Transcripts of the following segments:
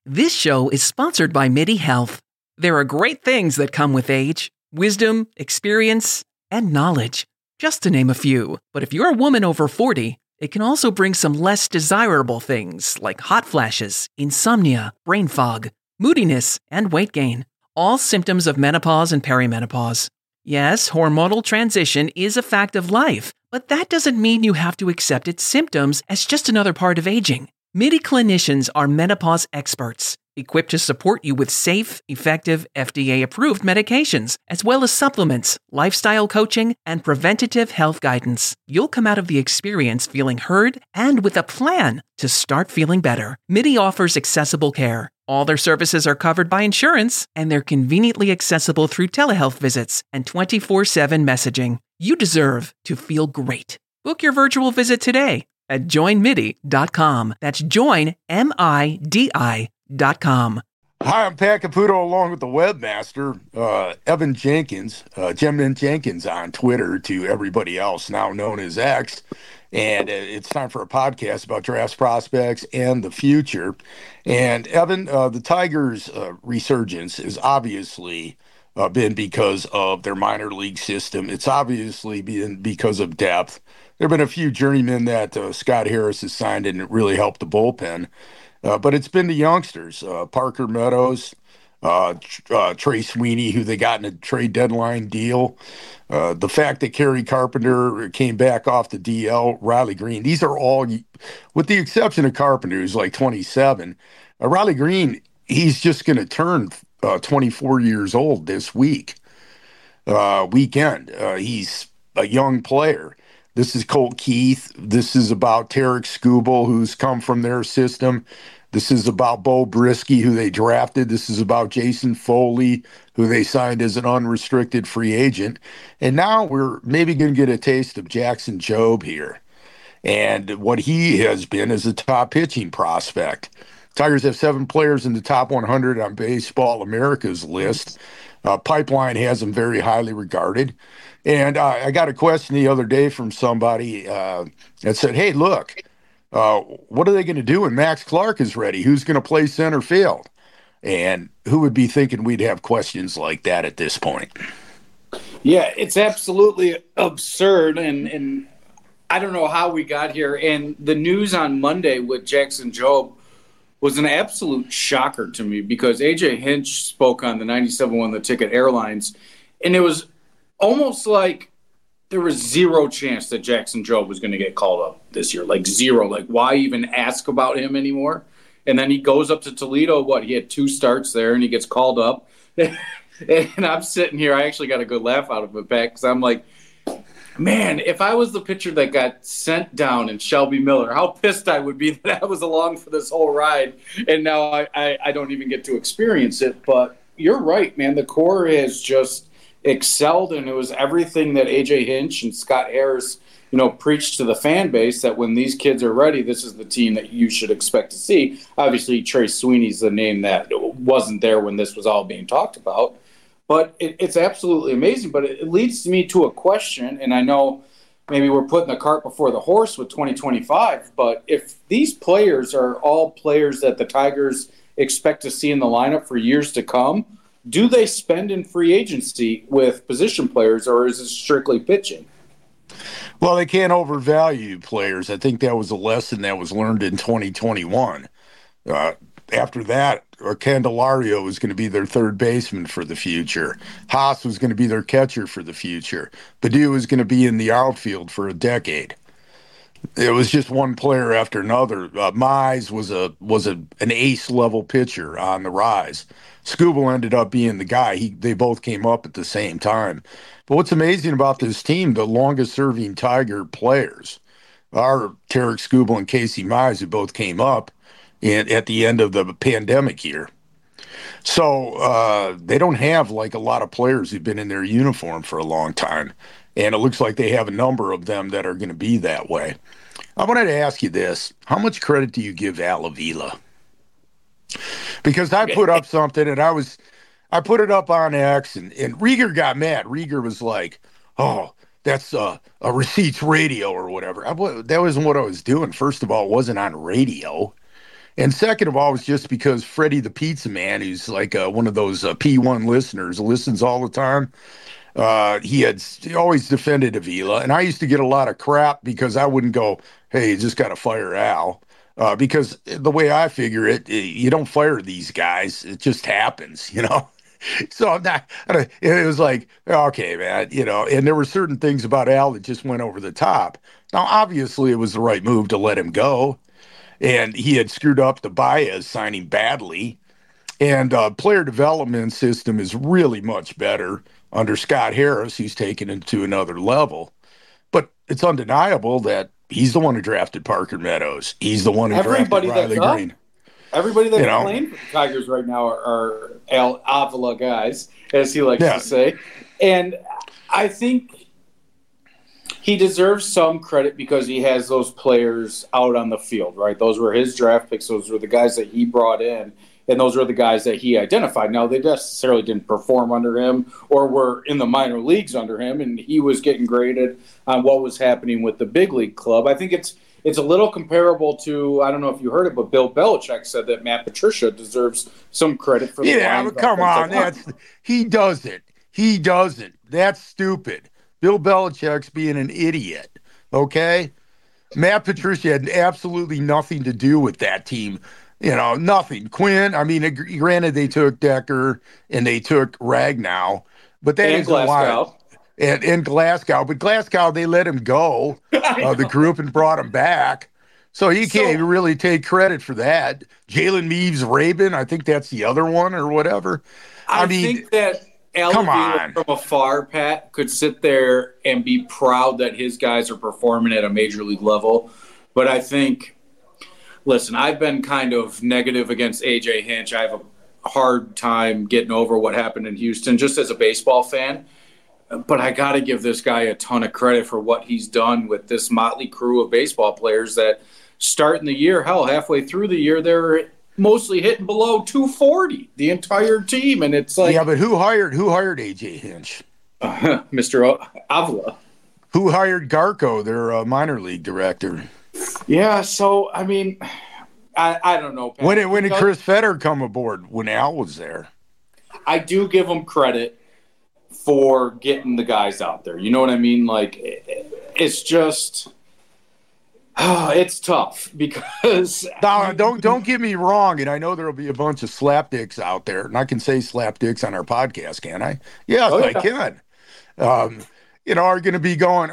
This show is sponsored by MIDI Health. There are great things that come with age: wisdom, experience, and knowledge, just to name a few. But if you're a woman over 40, it can also bring some less desirable things like hot flashes, insomnia, brain fog, moodiness, and weight gain, all symptoms of menopause and perimenopause. Yes, hormonal transition is a fact of life, but that doesn't mean you have to accept its symptoms as just another part of aging. MIDI clinicians are menopause experts, equipped to support you with safe, effective, FDA-approved medications, as well as supplements, lifestyle coaching, and preventative health guidance. You'll come out of the experience feeling heard and with a plan to start feeling better. MIDI offers accessible care. All their services are covered by insurance, and they're conveniently accessible through telehealth visits and 24/7 messaging. You deserve to feel great. Book your virtual visit today at joinmidi.com. That's joinmidi.com. Hi, I'm Pat Caputo along with the webmaster, Evan Jenkins, Gemmin Jenkins on Twitter to everybody else, now known as X. And it's time for a podcast about drafts, prospects, and the future. And Evan, the Tigers' resurgence has obviously been because of their minor league system. It's obviously been because of depth. There have been a few journeymen that Scott Harris has signed, and it really helped the bullpen. But it's been the youngsters, Parker Meadows, Trey Sweeney, who they got in a trade deadline deal. The fact that Kerry Carpenter came back off the DL, Riley Green, these are all, with the exception of Carpenter, who's like 27. Riley Green, he's just going to turn 24 years old this weekend. He's a young player. This is Colt Keith. This is about Tarek Skubal, who's come from their system. This is about Bo Brisky, who they drafted. This is about Jason Foley, who they signed as an unrestricted free agent. And now we're maybe going to get a taste of Jackson Jobe here and what he has been as a top pitching prospect. Tigers have 7 players in the top 100 on Baseball America's list. Pipeline has them very highly regarded. And I got a question the other day from somebody that said, hey, look, what are they going to do when Max Clark is ready? Who's going to play center field? And who would be thinking we'd have questions like that at this point? Yeah, it's absolutely absurd. And I don't know how we got here. And the news on Monday with Jackson Jobe was an absolute shocker to me because A.J. Hinch spoke on the 97.1 The Ticket Airlines, and it was almost like there was zero chance that Jackson Jobe was going to get called up this year, like zero. Like, why even ask about him anymore? And then he goes up to Toledo. He had 2 starts there, and he gets called up. And I'm sitting here. I actually got a good laugh out of it back because I'm like, man, if I was the pitcher that got sent down in Shelby Miller, how pissed I would be that I was along for this whole ride, and now I don't even get to experience it. But you're right, man. The core has just excelled, and it was everything that A.J. Hinch and Scott Harris, preached to the fan base, that when these kids are ready, this is the team that you should expect to see. Obviously, Trey Sweeney's the name that wasn't there when this was all being talked about. But it's absolutely amazing. But it leads me to a question, and I know maybe we're putting the cart before the horse with 2025, but if these players are all players that the Tigers expect to see in the lineup for years to come, do they spend in free agency with position players, or is it strictly pitching? Well, they can't overvalue players. I think that was a lesson that was learned in 2021. After that, Candelario was going to be their third baseman for the future. Haas was going to be their catcher for the future. Baddoo was going to be in the outfield for a decade. It was just one player after another. Mize was an ace level pitcher on the rise. Skubal ended up being the guy. They both came up at the same time. But what's amazing about this team, the longest serving Tiger players are Tarek Skubal and Casey Mize, who both came up at the end of the pandemic year. So they don't have like a lot of players who've been in their uniform for a long time. And it looks like they have a number of them that are going to be that way. I wanted to ask you this. How much credit do you give Al Avila? Because I put up something and I put it up on X and Rieger got mad. Rieger was like, oh, that's a receipts radio or whatever. That wasn't what I was doing. First of all, it wasn't on radio. And second of all, was just because Freddie the Pizza Man, who's like one of those P1 listeners, listens all the time. He always defended Avila, and I used to get a lot of crap because I wouldn't go, "Hey, you just got to fire Al," because the way I figure it, you don't fire these guys; it just happens, you know. So I'm not. It was like, okay, man, you know. And there were certain things about Al that just went over the top. Now, obviously, it was the right move to let him go, and he had screwed up the Baez signing badly. And player development system is really much better under Scott Harris, who's taken it to another level. But it's undeniable that he's the one who drafted Parker Meadows. He's the one who drafted Riley Green. Everybody that's playing for the Tigers right now are Al Avila guys, as he likes to say. And I think he deserves some credit because he has those players out on the field, right? Those were his draft picks. Those were the guys that he brought in. And those were the guys that he identified. Now, they necessarily didn't perform under him or were in the minor leagues under him, and he was getting graded on what was happening with the big league club. I think it's a little comparable to, I don't know if you heard it, but Bill Belichick said that Matt Patricia deserves some credit for the Lions. Yeah, come on. He doesn't. He doesn't. That's stupid. Bill Belichick's being an idiot, okay? Matt Patricia had absolutely nothing to do with that team. You know, nothing. Quinn, I mean, granted, they took Decker and they took Ragnow, but that is Glasgow. And Glasgow. But Glasgow, they let him go, the group, and brought him back. So he can't really take credit for that. Jalen Meaves-Rabin, I think that's the other one or whatever. I think that Al from afar, Pat, could sit there and be proud that his guys are performing at a major league level. But I think... Listen, I've been kind of negative against A.J. Hinch. I have a hard time getting over what happened in Houston, just as a baseball fan. But I got to give this guy a ton of credit for what he's done with this motley crew of baseball players that starting the year, halfway through the year, they're mostly hitting below 240, the entire team. And it's like... Yeah, but who hired A.J. Hinch? Mr. Avila. Who hired Garco, their minor league director? Yeah, so, I mean, I don't know, Pat. When did Chris Fetter come aboard? When Al was there. I do give him credit for getting the guys out there. You know what I mean? Like, it's just... it's tough because... Now, don't get me wrong, and I know there will be a bunch of slapdicks out there, and I can say slapdicks on our podcast, can I? Yes, I can. You know, are going to be going,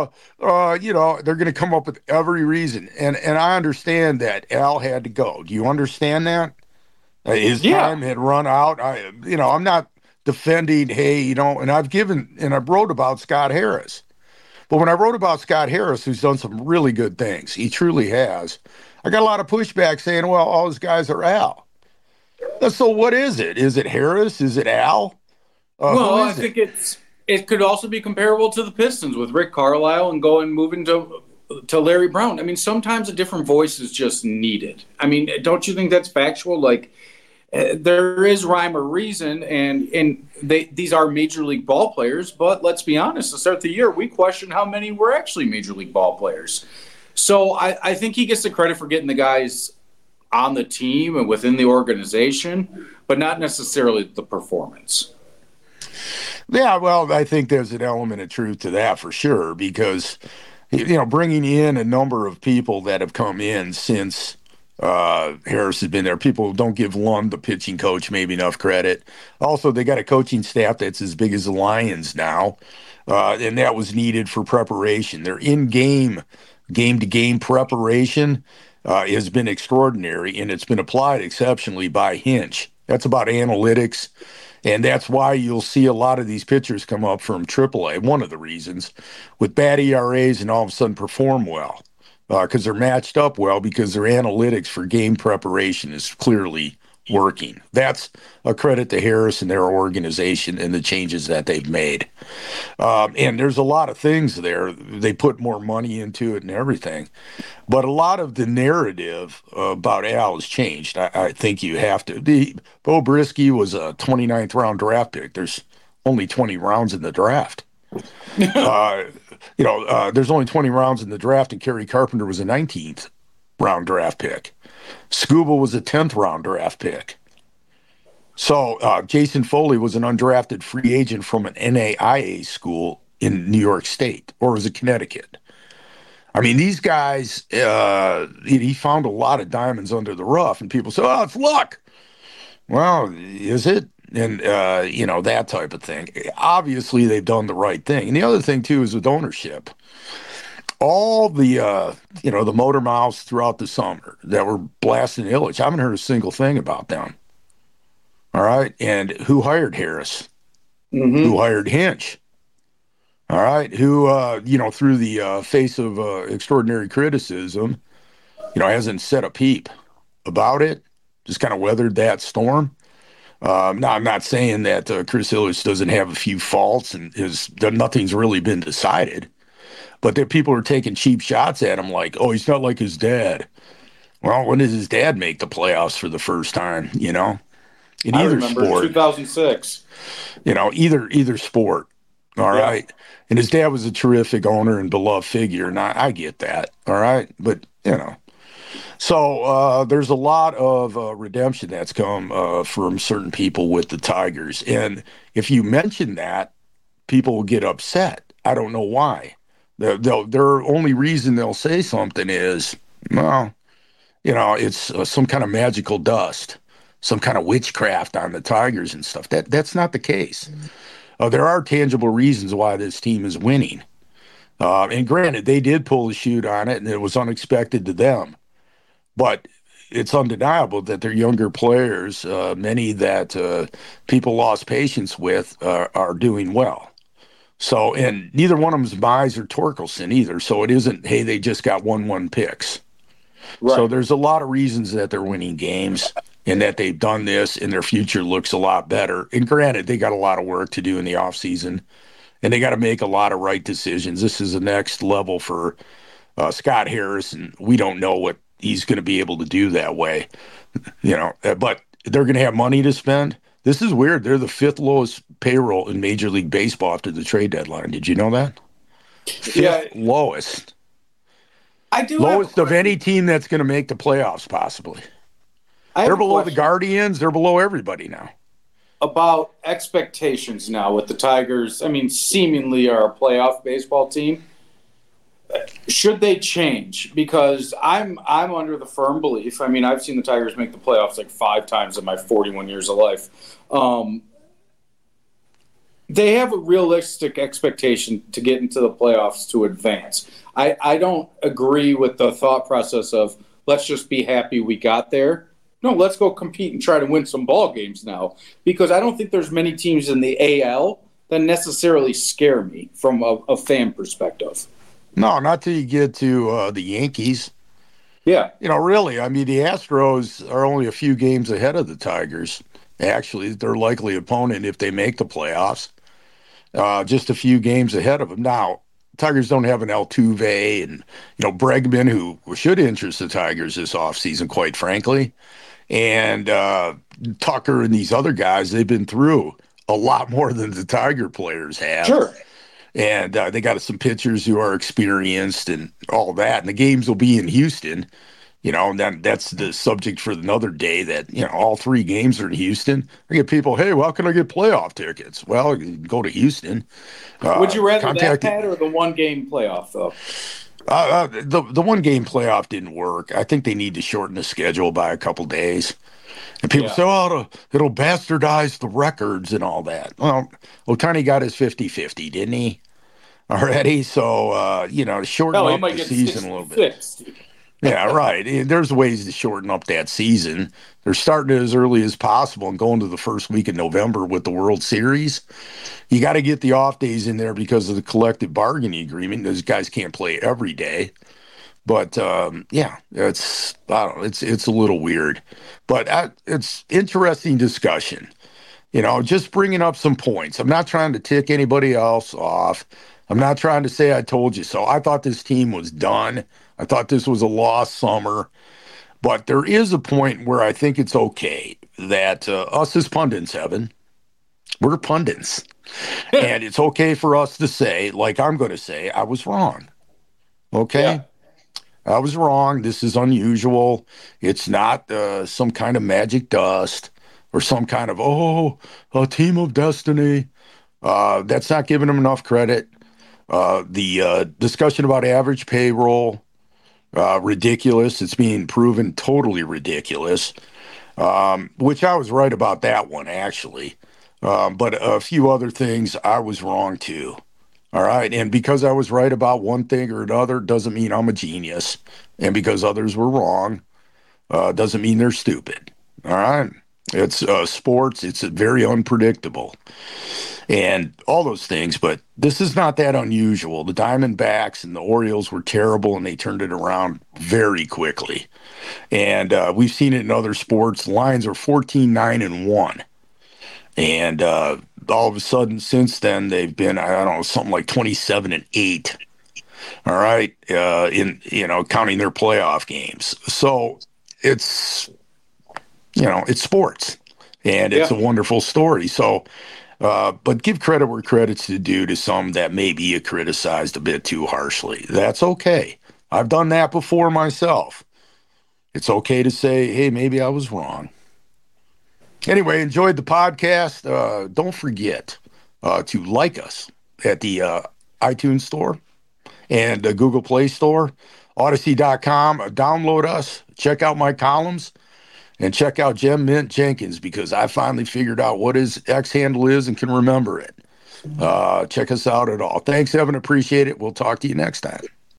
you know, they're going to come up with every reason. And I understand that Al had to go. Do you understand that? His time had run out. I'm not defending, hey, you know, and I wrote about Scott Harris. But when I wrote about Scott Harris, who's done some really good things, he truly has, I got a lot of pushback saying, well, all those guys are Al. So what is it? Is it Harris? Is it Al? I think it could also be comparable to the Pistons with Rick Carlisle and moving to Larry Brown. I mean, sometimes a different voice is just needed. I mean, don't you think that's factual? Like, there is rhyme or reason, and these are major league ball players. But let's be honest, to start the year, we questioned how many were actually major league ball players. So I think he gets the credit for getting the guys on the team and within the organization, but not necessarily the performance. Yeah, well, I think there's an element of truth to that for sure, because, you know, bringing in a number of people that have come in since Harris has been there, people don't give Lund, the pitching coach, maybe enough credit. Also, they got a coaching staff that's as big as the Lions now, and that was needed for preparation. Their in-game, game-to-game preparation has been extraordinary, and it's been applied exceptionally by Hinch. That's about analytics. And that's why you'll see a lot of these pitchers come up from AAA, one of the reasons, with bad ERAs and all of a sudden perform well, because they're matched up well, because their analytics for game preparation is clearly working. That's a credit to Harris and their organization and the changes that they've made. And there's a lot of things there. They put more money into it and everything. But a lot of the narrative about Al has changed. I think you have to. Bo Brisky was a 29th round draft pick. There's only 20 rounds in the draft. There's only 20 rounds in the draft, and Kerry Carpenter was a 19th round draft pick. Scuba was a 10th round draft pick. So Jason Foley was an undrafted free agent from an NAIA school in New York State, or was it Connecticut? I mean, these guys, he found a lot of diamonds under the rough, and people say, oh, it's luck. Well, is it? And, that type of thing. Obviously, they've done the right thing. And the other thing, too, is with ownership. All the, the motor mouths throughout the summer that were blasting Ilitch, I haven't heard a single thing about them. All right. And who hired Harris? Mm-hmm. Who hired Hinch? All right. Who, through the face of extraordinary criticism, hasn't said a peep about it, just kind of weathered that storm. Now, I'm not saying that Chris Ilitch doesn't have a few faults and nothing's really been decided, but there people are taking cheap shots at him like, oh, he's not like his dad. Well, when did his dad make the playoffs for the first time, In either sport. 2006. Either sport. All right. And his dad was a terrific owner and beloved figure, and I get that. All right. But, So there's a lot of redemption that's come from certain people with the Tigers. And if you mention that, people will get upset. I don't know why. Their only reason they'll say something is, well, it's some kind of magical dust, some kind of witchcraft on the Tigers and stuff. That's not the case. There are tangible reasons why this team is winning. And granted, they did pull the chute on it, and it was unexpected to them. But it's undeniable that their younger players, many that people lost patience with, are doing well. So, and neither one of them is Mize or Torkelson either. So it isn't, hey, they just got 1-1 picks. Right. So there's a lot of reasons that they're winning games and that they've done this and their future looks a lot better. And granted, they got a lot of work to do in the offseason, and they got to make a lot of right decisions. This is the next level for Scott Harris, and we don't know what he's going to be able to do that way, but they're going to have money to spend. This is weird. They're the 5th lowest payroll in Major League Baseball after the trade deadline. Did you know that? 5th lowest. I do. Lowest of any team that's going to make the playoffs, possibly. They're below the Guardians. They're below everybody now. About expectations now with the Tigers. I mean, seemingly are a playoff baseball team. Should they change? Because I'm under the firm belief. I mean, I've seen the Tigers make the playoffs like 5 times in my 41 years of life. They have a realistic expectation to get into the playoffs to advance. I don't agree with the thought process of let's just be happy we got there. No, let's go compete and try to win some ball games now. Because I don't think there's many teams in the AL that necessarily scare me from a fan perspective. No, not till you get to the Yankees. Yeah. Really, I mean, the Astros are only a few games ahead of the Tigers. Actually, their likely opponent if they make the playoffs. Just a few games ahead of them. Now, Tigers don't have an Altuve and, Bregman, who should interest the Tigers this offseason, quite frankly. And Tucker and these other guys, they've been through a lot more than the Tiger players have. Sure. And they got some pitchers who are experienced and all that. And the games will be in Houston, and that's the subject for another day that, all 3 games are in Houston. I get people, hey, well, how can I get playoff tickets? Well, you can go to Houston. Would you rather that, Pat, or the 1-game playoff, though? The 1-game playoff didn't work. I think they need to shorten the schedule by a couple days. And people say, oh, it'll bastardize the records and all that. Well, Ohtani got his 50-50, didn't he? Already? So, to shorten up the season a little bit. Yeah, right. There's ways to shorten up that season. They're starting as early as possible and going to the first week of November with the World Series. You got to get the off days in there because of the collective bargaining agreement. Those guys can't play every day. But, it's a little weird. But it's interesting discussion. Just bringing up some points. I'm not trying to tick anybody else off. I'm not trying to say I told you so. I thought this team was done. I thought this was a lost summer. But there is a point where I think it's okay that us as pundits, Evan, we're pundits. And it's okay for us to say, like I'm going to say, I was wrong. Okay? Yeah. I was wrong. This is unusual. It's not some kind of magic dust or some kind of, a team of destiny. That's not giving them enough credit. The discussion about average payroll, ridiculous. It's being proven totally ridiculous, which I was right about that one, actually. But a few other things I was wrong too. All right. And because I was right about one thing or another doesn't mean I'm a genius. And because others were wrong doesn't mean they're stupid. All right. It's sports. It's very unpredictable and all those things. But this is not that unusual. The Diamondbacks and the Orioles were terrible, and they turned it around very quickly. And we've seen it in other sports. The Lions are 14-9-1. And all of a sudden, since then, they've been, I don't know, something like 27-8. All right, counting their playoff games. So it's, it's sports, and it's a wonderful story. So, but give credit where credit's due to some that maybe you criticized a bit too harshly. That's okay. I've done that before myself. It's okay to say, hey, maybe I was wrong. Anyway, enjoyed the podcast. Don't forget to like us at the iTunes Store and Google Play Store, Odyssey.com. Download us, check out my columns, and check out Jem Mint Jenkins, because I finally figured out what his X handle is and can remember it. Check us out at all. Thanks, Evan. Appreciate it. We'll talk to you next time.